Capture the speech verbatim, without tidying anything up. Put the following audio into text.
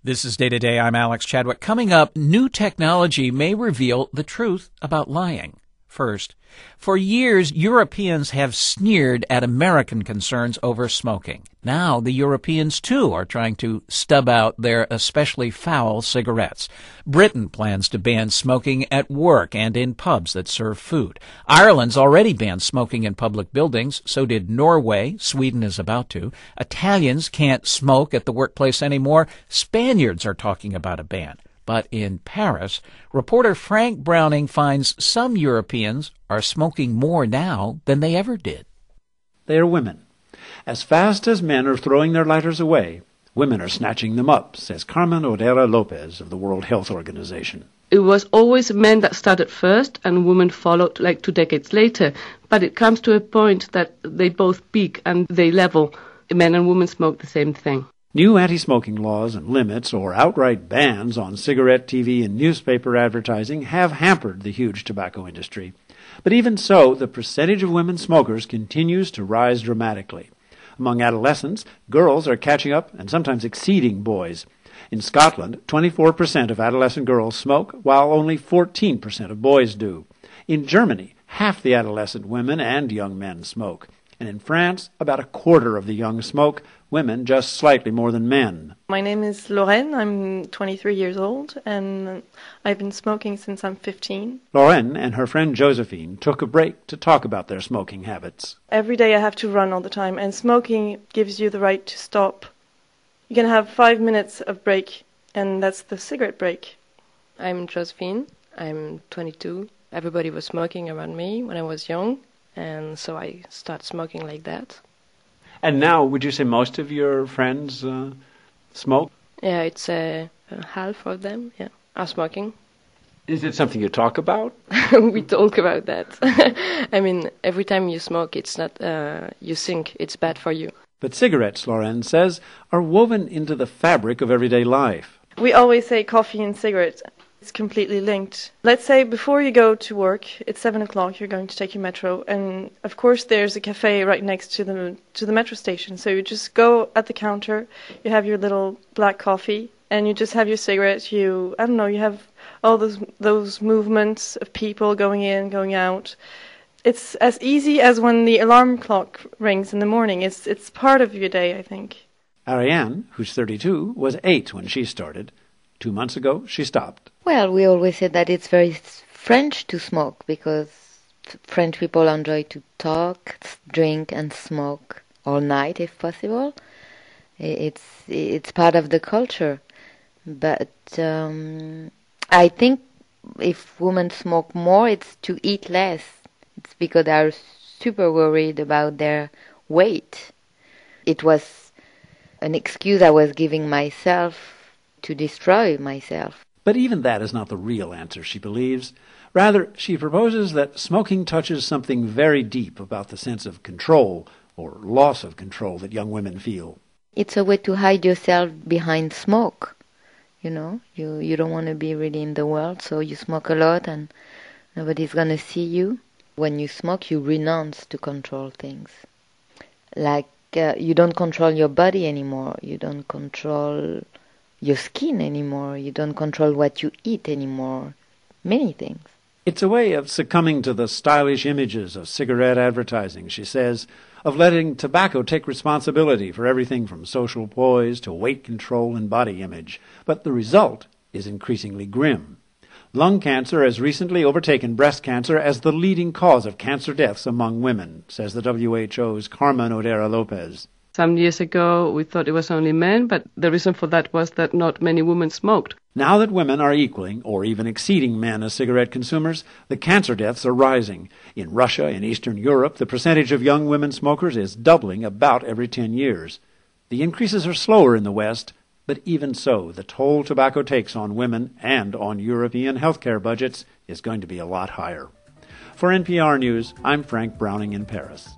This is Day to Day. I'm Alex Chadwick. Coming up, new technology may reveal the truth about lying. First, for years, Europeans have sneered at American concerns over smoking. Now, the Europeans, too, are trying to stub out their especially foul cigarettes. Britain plans to ban smoking at work and in pubs that serve food. Ireland's already banned smoking in public buildings. So did Norway. Sweden is about to. Italians can't smoke at the workplace anymore. Spaniards are talking about a ban. But in Paris, reporter Frank Browning finds some Europeans are smoking more now than they ever did. They are women. As fast as men are throwing their lighters away, women are snatching them up, says Carmen Odera Lopez of the World Health Organization. It was always men that started first and women followed like two decades later. But it comes to a point that they both peak and they level. Men and women smoke the same thing. New anti-smoking laws and limits or outright bans on cigarette, T V, and newspaper advertising have hampered the huge tobacco industry. But even so, the percentage of women smokers continues to rise dramatically. Among adolescents, girls are catching up and sometimes exceeding boys. In Scotland, twenty-four percent of adolescent girls smoke, while only fourteen percent of boys do. In Germany, half the adolescent women and young men smoke. And in France, about a quarter of the young smoke, women just slightly more than men. My name is Lorraine. I'm twenty-three years old, and I've been smoking since I'm fifteen. Lorraine and her friend Josephine took a break to talk about their smoking habits. Every day I have to run all the time, and smoking gives you the right to stop. You can have five minutes of break, and that's the cigarette break. I'm Josephine. I'm twenty-two. Everybody was smoking around me when I was young, and so I started smoking like that. And now, would you say most of your friends uh, smoke? Yeah, it's uh, half of them, yeah, are smoking. Is it something you talk about? We talk about that. I mean, every time you smoke, it's not, uh, you think it's bad for you. But cigarettes, Lauren says, are woven into the fabric of everyday life. We always say coffee and cigarettes. It's completely linked. Let's say before you go to work, it's seven o'clock, you're going to take your metro, and of course there's a cafe right next to the to the metro station. So you just go at the counter, you have your little black coffee, and you just have your cigarette. You, I don't know, you have all those those movements of people going in, going out. It's as easy as when the alarm clock rings in the morning. It's it's part of your day, I think. Ariane, who's thirty-two, was eight when she started. Two months ago, she stopped. Well, we always said that it's very French to smoke because French people enjoy to talk, drink, and smoke all night if possible. It's it's part of the culture. But um, I think if women smoke more, it's to eat less. It's because they are super worried about their weight. It was an excuse I was giving myself to destroy myself. But even that is not the real answer, she believes. Rather, she proposes that smoking touches something very deep about the sense of control or loss of control that young women feel. It's a way to hide yourself behind smoke. You know, you, you don't want to be really in the world, so you smoke a lot and nobody's going to see you. When you smoke, you renounce to control things. Like, uh, you don't control your body anymore. You don't control your skin anymore. You don't control what you eat anymore. Many things. It's a way of succumbing to the stylish images of cigarette advertising, she says, of letting tobacco take responsibility for everything from social poise to weight control and body image. But the result is increasingly grim. Lung cancer has recently overtaken breast cancer as the leading cause of cancer deaths among women, says the W H O's Carmen Odera Lopez. Some years ago, we thought it was only men, but the reason for that was that not many women smoked. Now that women are equaling or even exceeding men as cigarette consumers, the cancer deaths are rising. In Russia and Eastern Europe, the percentage of young women smokers is doubling about every ten years. The increases are slower in the West, but even so, the toll tobacco takes on women and on European healthcare budgets is going to be a lot higher. For N P R News, I'm Frank Browning in Paris.